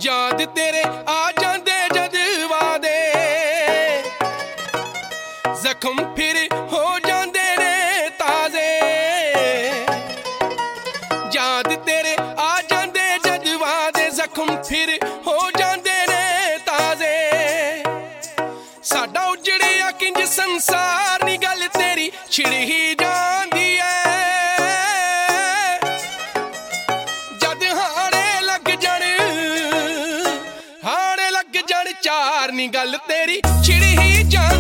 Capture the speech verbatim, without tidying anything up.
याद तेरे आ जांदे जद वादे, जख्म फिर हो जांदे ने ताजे। याद तेरे आ जांदे जद वादे, जख्म फिर हो जांदे ने ताजे। साडा उजड़िया किंज संसार नी गल तेरी छिड़ ही जांदी है। चार नी गल तेरी छिड़ ही जा